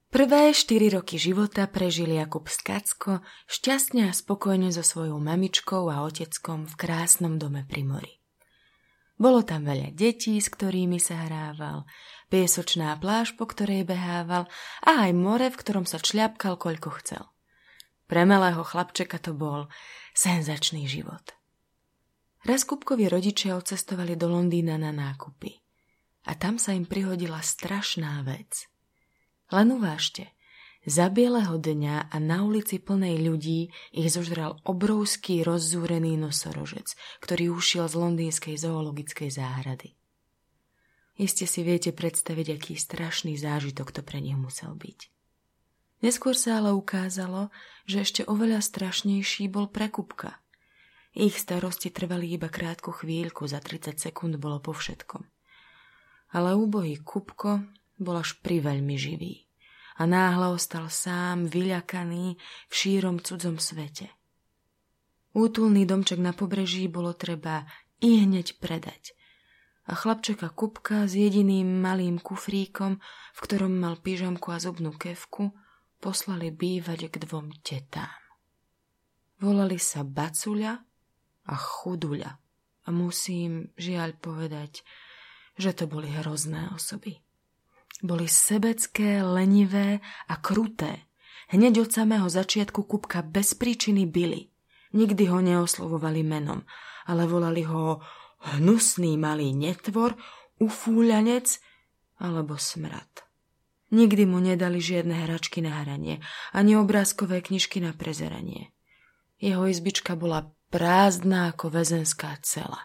Prvé 4 roky života prežil Jakub Skacko šťastne a spokojne so svojou mamičkou a oteckom v krásnom dome pri mori. Bolo tam veľa detí, s ktorými sa hrával, piesočná pláž, po ktorej behával a aj more, v ktorom sa čľapkal, koľko chcel. Pre malého chlapčeka to bol senzačný život. Raz Kupkovi rodičia odcestovali do Londýna na nákupy a tam sa im prihodila strašná vec. Len uvážte, za bieleho dňa a na ulici plnej ľudí ich zožral obrovský rozzúrený nosorožec, ktorý ušiel z londýnskej zoologickej záhrady. Iste si viete predstaviť, aký strašný zážitok to pre nich musel byť. Neskôr sa ale ukázalo, že ešte oveľa strašnejší bol pre Kupka. Ich starosti trvali iba krátku chvíľku, za 30 sekúnd bolo po všetkom. Ale úbohý Kupko bol až priveľmi živý a náhle ostal sám, vyľakaný v šírom cudzom svete. Útulný domček na pobreží bolo treba i hneď predať a chlapčeka Kupka s jediným malým kufríkom, v ktorom mal pyžamku a zubnú kefku, poslali bývať k 2 tetám. Volali sa Bacuľa a Chuduľa a musím žiaľ povedať, že to boli hrozné osoby. Boli sebecké, lenivé a kruté. Hneď od samého začiatku Kupka bez príčiny bili. Nikdy ho neoslovovali menom, ale volali ho hnusný malý netvor, ufúľanec alebo smrad. Nikdy mu nedali žiadne hračky na hranie, ani obrázkové knižky na prezeranie. Jeho izbička bola prázdna ako väzenská cela.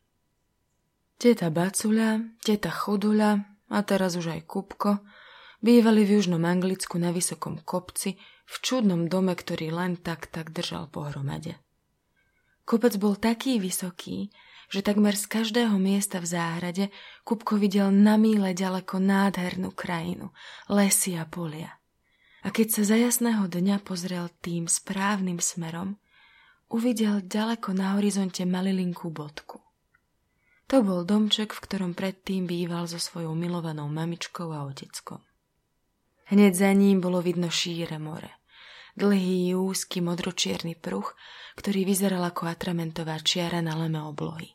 Teta Bacuľa, teta Chuduľa a teraz už aj Kupko bývali v južnom Anglicku na vysokom kopci v čudnom dome, ktorý len tak držal pohromade. Kopec bol taký vysoký, že takmer z každého miesta v záhrade Kupko videl na míle ďaleko nádhernú krajinu, lesy a polia. A keď sa za jasného dňa pozrel tým správnym smerom, uvidel ďaleko na horizonte malilinkú bodku. To bol domček, v ktorom predtým býval so svojou milovanou mamičkou a oteckom. Hneď za ním bolo vidno šíre more. Dlhý, úzky, modročierny pruh, ktorý vyzeral ako atramentová čiara na leme oblohy.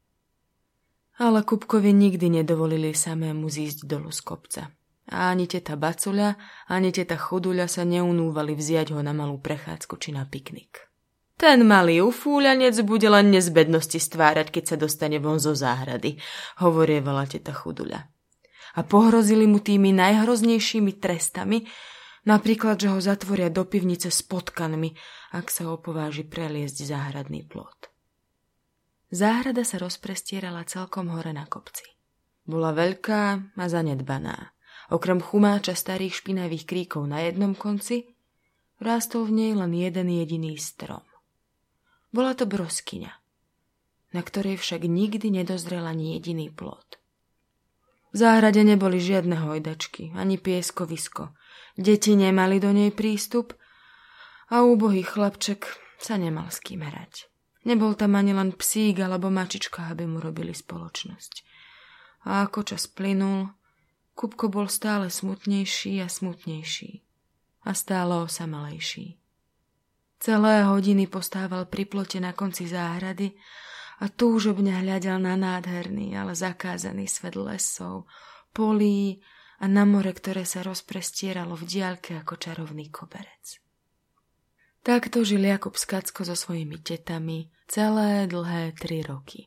Ale Kupkovi nikdy nedovolili samému zísť dolu z kopca. A ani teta Bacuľa, ani teta Chuduľa sa neunúvali vziať ho na malú prechádzku či na piknik. Ten malý ufúľanec bude len nezbednosti stvárať, keď sa dostane von zo záhrady, hovorievala teta Chuduľa. A pohrozili mu tými najhroznejšími trestami, napríklad, že ho zatvoria do pivnice s potkanmi, ak sa opováži preliesť záhradný plot. Záhrada sa rozprestierala celkom hore na kopci. Bola veľká a zanedbaná. Okrem chumáča starých špinavých kríkov na jednom konci, rástol v nej len jeden jediný strom. Bola to broskyňa, na ktorej však nikdy nedozrel ani jediný plod. V záhrade neboli žiadne hojdačky, ani pieskovisko. Deti nemali do nej prístup a úbohý chlapček sa nemal s kým hrať. Nebol tam ani len psík alebo mačička, aby mu robili spoločnosť. A ako čas plynul, Kupko bol stále smutnejší a smutnejší a stále osamelejší. Celé hodiny postával pri plote na konci záhrady a túžobne hľadel na nádherný, ale zakázaný svet lesov, polí a na more, ktoré sa rozprestieralo v diaľke ako čarovný koberec. Takto žil Jakub Skacko so svojimi tetami celé dlhé 3 roky.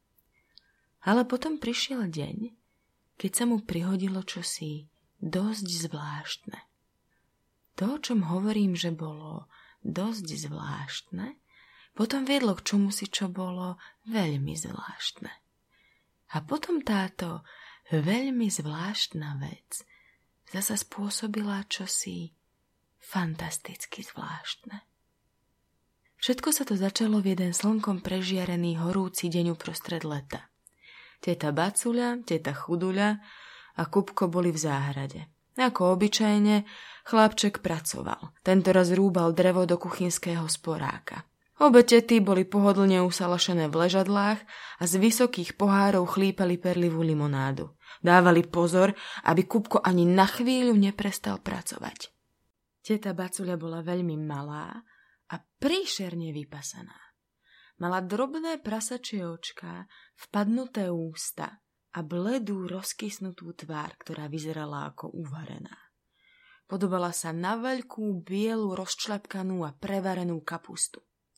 Ale potom prišiel deň, keď sa mu prihodilo čosi dosť zvláštne. To, o čom hovorím, že bolo dosť zvláštne, potom viedlo k čomusi, čo bolo veľmi zvláštne. A potom táto veľmi zvláštna vec zasa spôsobila čosi fantasticky zvláštne. Všetko sa to začalo v jeden slnkom prežiarený horúci deň uprostred leta. Teta Bacuľa, teta Chuduľa a Kupko boli v záhrade. Ako obyčajne, chlapček pracoval. Tentoraz rúbal drevo do kuchynského sporáka. Obe tety boli pohodlne usalašené v ležadlách a z vysokých pohárov chlípali perlivú limonádu. Dávali pozor, aby Kupko ani na chvíľu neprestal pracovať. Teta Bacuľa bola veľmi malá a príšerne vypasaná. Mala drobné prasačie očká, vpadnuté ústa a bledú rozkysnutú tvár, ktorá vyzerala ako uvarená. Podobala sa na veľkú, bielu, rozčľapkanú a prevarenú kapustu.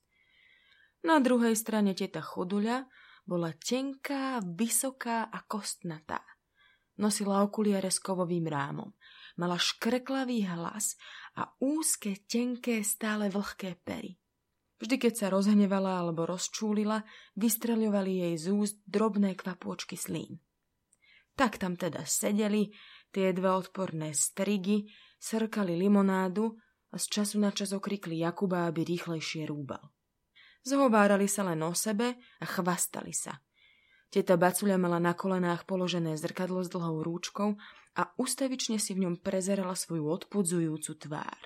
Na druhej strane teta Chuduľa bola tenká, vysoká a kostnatá. Nosila okuliare s kovovým rámom. Mala škreklavý hlas a úzke, tenké, stále vlhké pery. Vždy, keď sa rozhnevala alebo rozčúlila, vystreľovali jej z úst drobné kvapôčky slín. Tak tam teda sedeli tie dva odporné strigy, srkali limonádu a z času na čas okrikli Jakuba, aby rýchlejšie rúbal. Zhovárali sa len o sebe a chvastali sa. Teta Bacuľa mala na kolenách položené zrkadlo s dlhou rúčkou a ustavične si v ňom prezerala svoju odpudzujúcu tvár.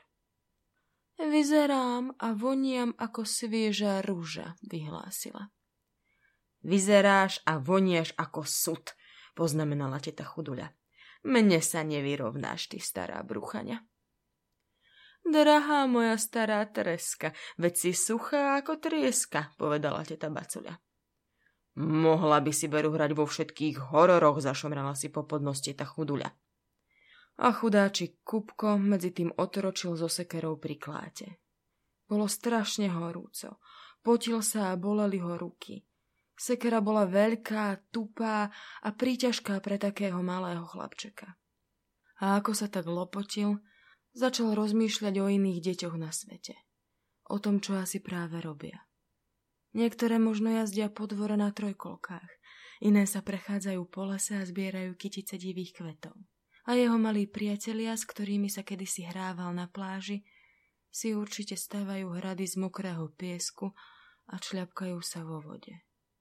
Vyzerám a voniam ako svieža ruža, vyhlásila. Vyzeráš a voniaš ako sud, poznamenala teta Chuduľa. Mne sa nevyrovnáš, ty stará bruchaňa. Drahá moja stará treska, veď si suchá ako trieska, povedala teta Bacuľa. Mohla by si veru hrať vo všetkých hororoch, zašomrala si po podnos teta Chuduľa. A chudáčik Kupko medzi tým otročil so sekerou pri kláte. Bolo strašne horúco, potil sa a boleli ho ruky. Sekera bola veľká, tupá a príťažká pre takého malého chlapčeka. A ako sa tak lopotil, začal rozmýšľať o iných deťoch na svete. O tom, čo asi práve robia. Niektoré možno jazdia po dvore na trojkolkách, iné sa prechádzajú po lese a zbierajú kytice divých kvetov. A jeho malí priatelia, s ktorými sa kedysi hrával na pláži, si určite stavajú hrady z mokrého piesku a čľapkajú sa vo vode.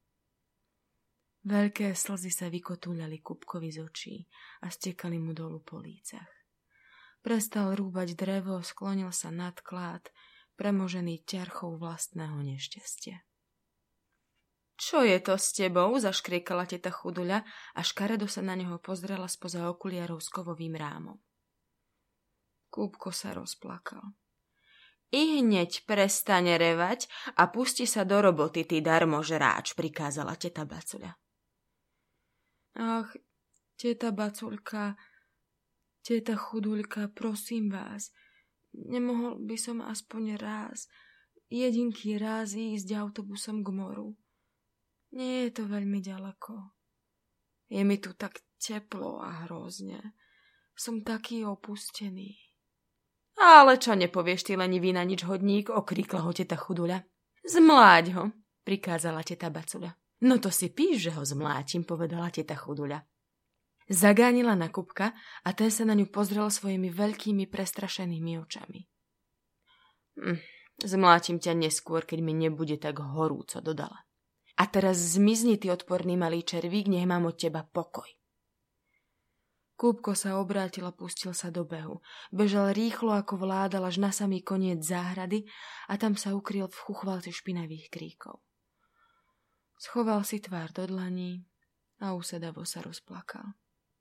Veľké slzy sa vykotúľali Kupkovi z očí a stekali mu dolu po lícach. Prestal rúbať drevo, sklonil sa nad klád, premožený ťarchou vlastného nešťastia. Čo je to s tebou? Zaškriekala teta Chuduľa a škaredo sa na neho pozrela spoza okuliarov s kovovým rámom. Kúbko sa rozplakal. I hneď prestane revať a pusti sa do roboty, ty darmožráč, prikázala teta Bacuľa. Ach, teta Bacuľka, teta Chuduľka, prosím vás, nemohol by som aspoň raz, jedinký raz ísť autobusom k moru. Nie je to veľmi ďaleko. Je mi tu tak teplo a hrozne. Som taký opustený. Ale čo nepovieš ty lenivý na nič hodník, okríkla ho teta Chuduľa. Zmláď ho, prikázala teta Bacuľa. No to si píš, že ho zmlátim, povedala teta Chuduľa. Zagánila na Kupka a ten sa na ňu pozrel svojimi veľkými prestrašenými očami. Zmlátim ťa neskôr, keď mi nebude tak horúco, dodala. A teraz zmizni, ty odporný malý červík, nech mám od teba pokoj. Kúbko sa obrátil a pustil sa do behu. Bežal rýchlo, ako vládal, až na samý koniec záhrady a tam sa ukryl v chuchvalci špinavých kríkov. Schoval si tvár do dlaní a usedavo sa rozplakal.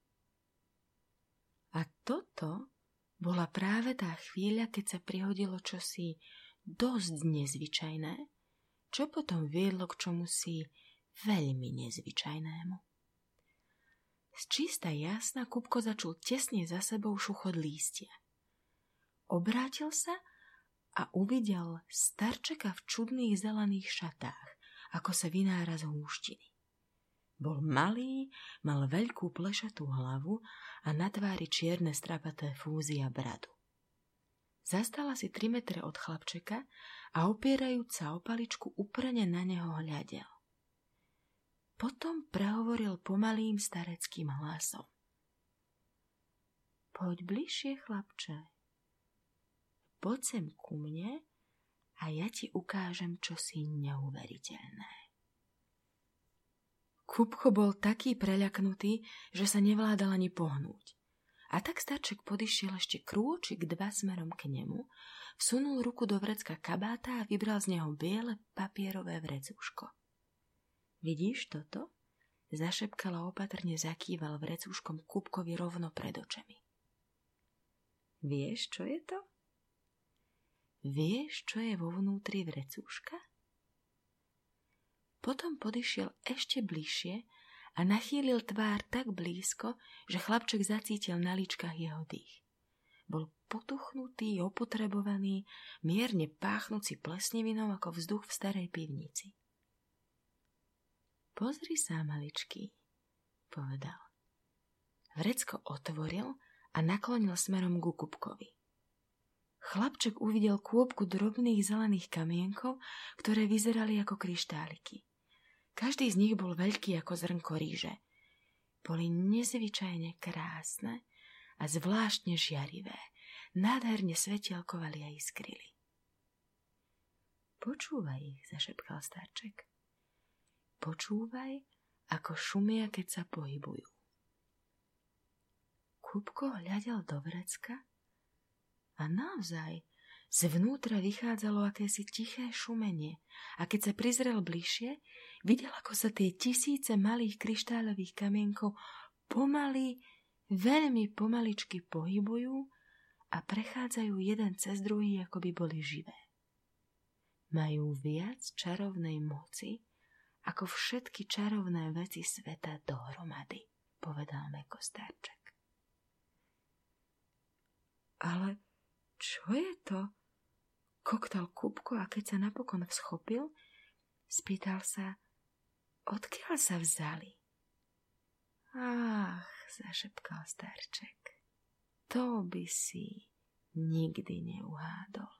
A toto bola práve tá chvíľa, keď sa prihodilo čosi dosť nezvyčajné, čo potom viedlo k čomusi veľmi nezvyčajnému. Z čista jasna Kupko začul tesne za sebou šuchot lístia. Obrátil sa a uvidel starčeka v čudných zelených šatách, ako sa vynára z húštiny. Bol malý, mal veľkú plešatú hlavu a na tvári čierne strapaté fúzy a bradu. Zastala si 3 metre od chlapčeka a opierajúc sa o paličku uprene na neho hľadel. Potom prehovoril pomalým stareckým hlasom. Poď bližšie, chlapče. Poď sem ku mne a ja ti ukážem čosi neuveriteľné. Kupko bol taký preľaknutý, že sa nevládal ani pohnúť. A tak starček podišiel ešte krôčik 2 smerom k nemu, vsunul ruku do vrecka kabáta a vybral z neho biele papierové vrecúško. Vidíš toto? zašepkal a opatrne zakýval vrecúškom Kupkovi rovno pred očami. Vieš, čo je to? Vieš, čo je vo vnútri vrecúška? Potom podišiel ešte bližšie a nachýlil tvár tak blízko, že chlapček zacítil na líčkach jeho dých. Bol potuchnutý, opotrebovaný, mierne páchnúci plesnivinou ako vzduch v starej pivnici. Pozri sa, maličký, povedal. Vrecko otvoril a naklonil smerom ku Kupkovi. Chlapček uvidel kôpku drobných zelených kamienkov, ktoré vyzerali ako kryštáliky. Každý z nich bol veľký ako zrnko ríže. Boli nezvyčajne krásne a zvláštne žiarivé. Nádherne svetielkovali a iskrili. Počúvaj ich, zašepkal starček. Počúvaj, ako šumia, keď sa pohybujú. Kupko hľadel do vrecka a naozaj zvnútra vychádzalo akési tiché šumenie a keď sa prizrel bližšie, videl, ako sa tie tisíce malých kryštáľových kamienkov pomaly, veľmi pomaličky pohybujú a prechádzajú jeden cez druhý, ako by boli živé. Majú viac čarovnej moci ako všetky čarovné veci sveta dohromady, povedal mäko starček. Ale čo je to? Koktal Kupko a keď sa napokon schopil, spýtal sa, odkiaľ sa vzali. Ach, zašepkal starček, to by si nikdy neuhádol.